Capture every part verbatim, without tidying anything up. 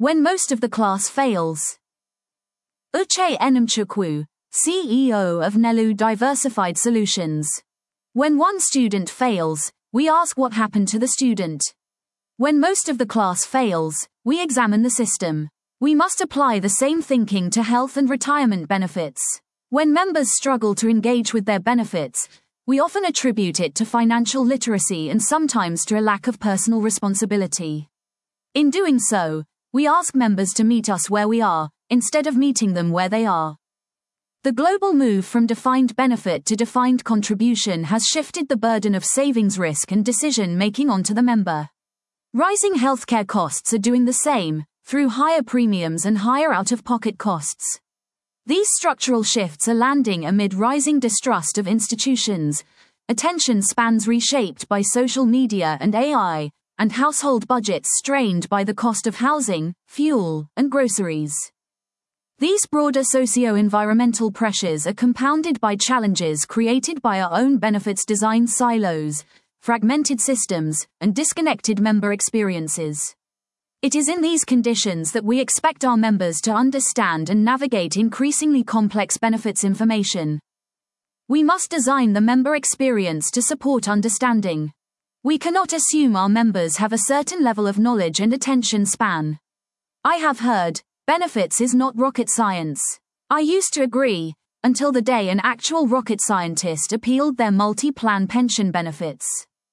When most of the class fails. Uche Enumchukwu, C E O of Nelu Diversified Solutions. When one student fails, we ask what happened to the student. When most of the class fails, we examine the system. We must apply the same thinking to health and retirement benefits. When members struggle to engage with their benefits, we often attribute it to financial literacy and sometimes to a lack of personal responsibility. In doing so, we ask members to meet us where we are, instead of meeting them where they are. The global move from defined benefit to defined contribution has shifted the burden of savings risk and decision-making onto the member. Rising healthcare costs are doing the same, through higher premiums and higher out-of-pocket costs. These structural shifts are landing amid rising distrust of institutions, attention spans reshaped by social media and A I, and household budgets strained by the cost of housing, fuel, and groceries. These broader socio-environmental pressures are compounded by challenges created by our own benefits design silos, fragmented systems, and disconnected member experiences. It is in these conditions that we expect our members to understand and navigate increasingly complex benefits information. We must design the member experience to support understanding. We cannot assume our members have a certain level of knowledge and attention span. I have heard, benefits is not rocket science. I used to agree, until the day an actual rocket scientist appealed their multi-plan pension benefits.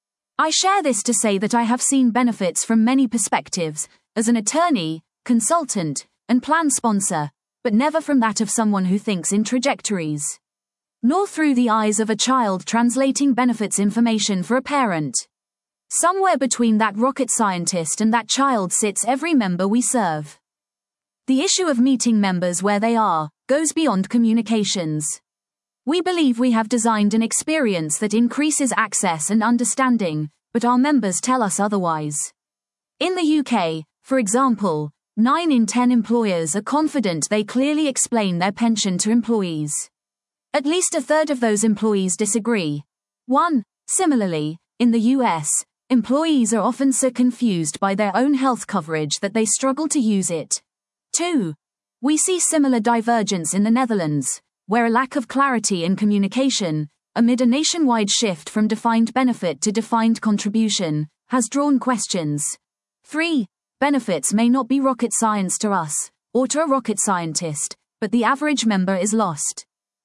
I share this to say that I have seen benefits from many perspectives, as an attorney, consultant, and plan sponsor, but never from that of someone who thinks in trajectories. Nor through the eyes of a child translating benefits information for a parent. Somewhere between that rocket scientist and that child sits every member we serve. The issue of meeting members where they are goes beyond communications. We believe we have designed an experience that increases access and understanding, but our members tell us otherwise. In the U K, for example, nine in ten employers are confident they clearly explain their pension to employees. At least a third of those employees disagree. one. Similarly, in the U S, employees are often so confused by their own health coverage that they struggle to use it. two. We see similar divergence in the Netherlands, where a lack of clarity in communication, amid a nationwide shift from defined benefit to defined contribution, has drawn questions. three. Benefits may not be rocket science to us, or to a rocket scientist, but the average member is lost.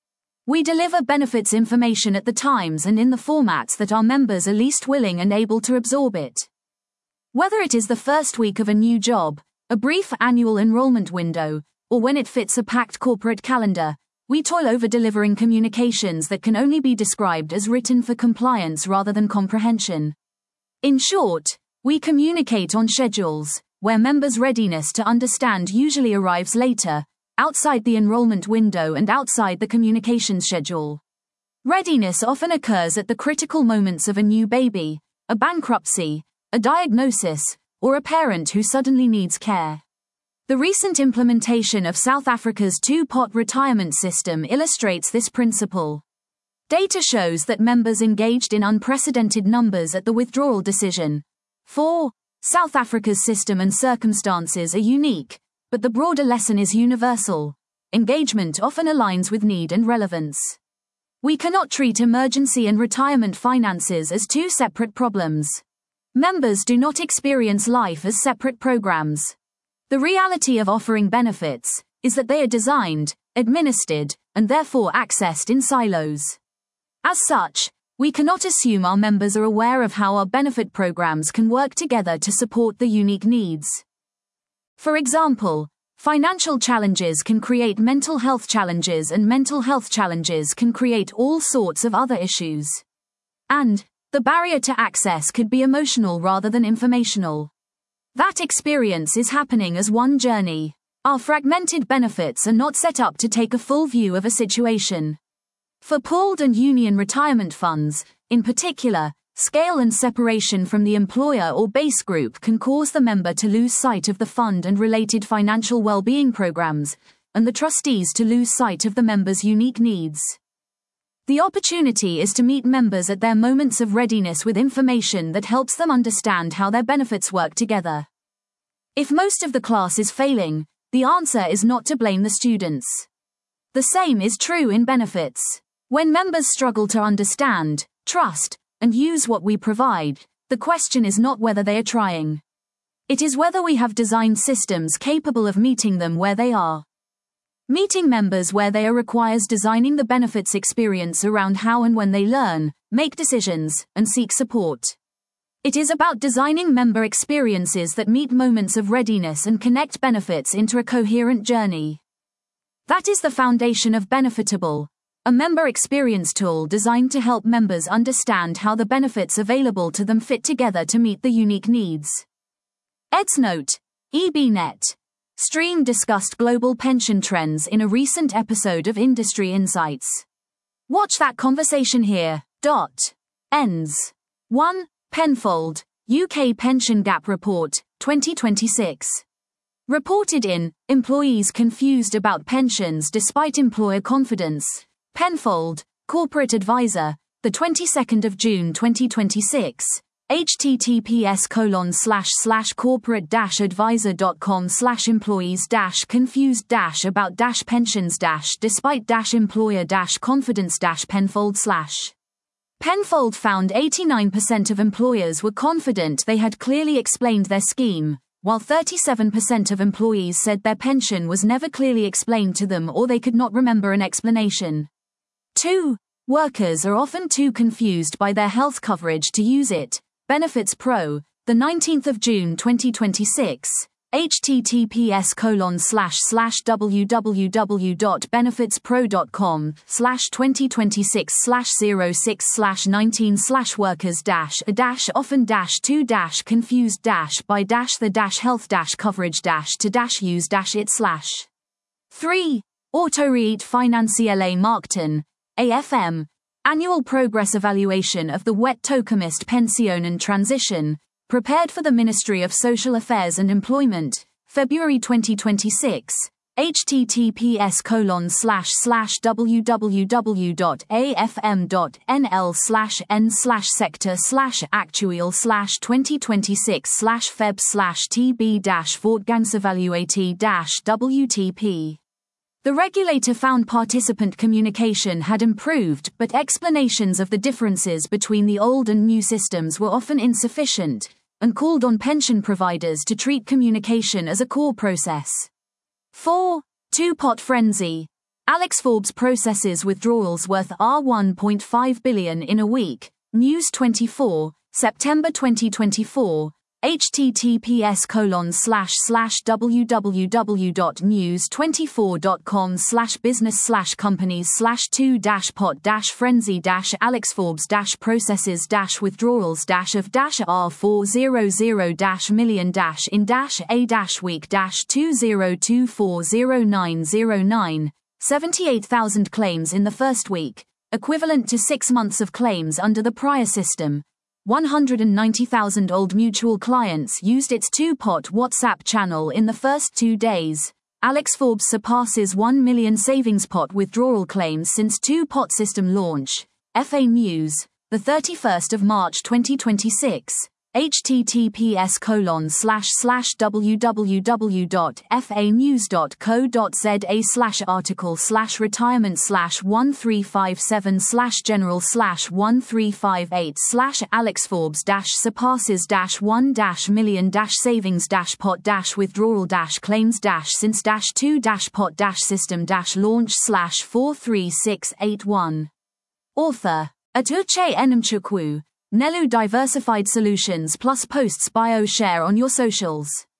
We deliver benefits information at the times and in the formats that our members are least willing and able to absorb it. Whether it is the first week of a new job, a brief annual enrollment window, or when it fits a packed corporate calendar, we toil over delivering communications that can only be described as written for compliance rather than comprehension. In short, we communicate on schedules, where members' readiness to understand usually arrives later, outside the enrollment window and outside the communication schedule. Readiness often occurs at the critical moments of a new baby, a bankruptcy, a diagnosis, or a parent who suddenly needs care. The recent implementation of South Africa's two-pot retirement system illustrates this principle. Data shows that members engaged in unprecedented numbers at the withdrawal decision. four. South Africa's system and circumstances are unique, but the broader lesson is universal. Engagement often aligns with need and relevance. We cannot treat emergency and retirement finances as two separate problems. Members do not experience life as separate programs. The reality of offering benefits is that they are designed, administered, and therefore accessed in silos. As such, we cannot assume our members are aware of how our benefit programs can work together to support the unique needs. For example, financial challenges can create mental health challenges and mental health challenges can create all sorts of other issues. And, the barrier to access could be emotional rather than informational. That experience is happening as one journey. Our fragmented benefits are not set up to take a full view of a situation. For pooled and union retirement funds, in particular, scale and separation from the employer or base group can cause the member to lose sight of the fund and related financial well-being programs, and the trustees to lose sight of the member's unique needs. The opportunity is to meet members at their moments of readiness with information that helps them understand how their benefits work together. If most of the class is failing, the answer is not to blame the students. The same is true in benefits. When members struggle to understand, trust, and use what we provide, the question is not whether they are trying. It is whether we have designed systems capable of meeting them where they are. Meeting members where they are requires designing the benefits experience around how and when they learn, make decisions, and seek support. It is about designing member experiences that meet moments of readiness and connect benefits into a coherent journey. That is the foundation of Benefitable, a member experience tool designed to help members understand how the benefits available to them fit together to meet the unique needs. EdsNote, E B Net. Stream discussed global pension trends in a recent episode of Industry Insights. Watch that conversation here. Dot. Ends. one. Penfold, U K Pension Gap Report, twenty twenty-six. Reported in, Employees Confused About Pensions Despite Employer Confidence. Penfold, Corporate Advisor, the twenty-second of June twenty twenty-six. https colon slash slash corporate dash advisor dot com slash employees dash confused dash about dash pensions dash despite dash employer dash confidence dash Penfold slash. Penfold found eighty-nine percent of employers were confident they had clearly explained their scheme, while thirty-seven percent of employees said their pension was never clearly explained to them or they could not remember an explanation. two. Workers are often too confused by their health coverage to use it. Benefits Pro, the nineteenth of June twenty twenty-six. https colon slash slash www.benefitspro.com slash 2026 slash 06 slash 19 slash workers dash a dash often dash two dash confused dash by dash the dash health dash coverage dash to dash use dash it slash. three. Autoreit Financielle Marketing, A F M, Annual Progress Evaluation of the Wet Tokomist Pensionen Transition, prepared for the Ministry of Social Affairs and Employment, February twenty twenty-six, https colon slash slash www.afm.nl slash n slash sector slash actual slash 2026 slash feb slash tb dash Fortgangsevaluate dash W T P. The regulator found participant communication had improved, but explanations of the differences between the old and new systems were often insufficient, and called on pension providers to treat communication as a core process. four. Two-pot frenzy. Alex Forbes processes withdrawals worth one point five billion dollars in a week. News twenty-four, September twenty twenty-four. https colon slash slash www.news24.com slash business slash companies slash two dash pot dash frenzy dash Alex Forbes dash processes dash withdrawals dash of dash R four hundred dash million dash in dash a dash week dash two zero two four zero nine zero nine, seventy-eight thousand claims in the first week, equivalent to six months of claims under the prior system. one hundred ninety thousand Old Mutual clients used its two-pot WhatsApp channel in the first two days. Alex Forbes surpasses one million savings pot withdrawal claims since two-pot system launch. F A News, the thirty-first of March twenty twenty-six. https colon slash slash www.fanews.co.za slash article slash retirement slash one three five seven slash general slash one three five eight slash Alex Forbes dash surpasses dash one dash million dash savings dash pot dash withdrawal dash claims dash since dash two dash pot dash system dash launch slash four three six eight one. Author Atuche Enemchukwu, Nelu Diversified Solutions plus posts bio share on your socials.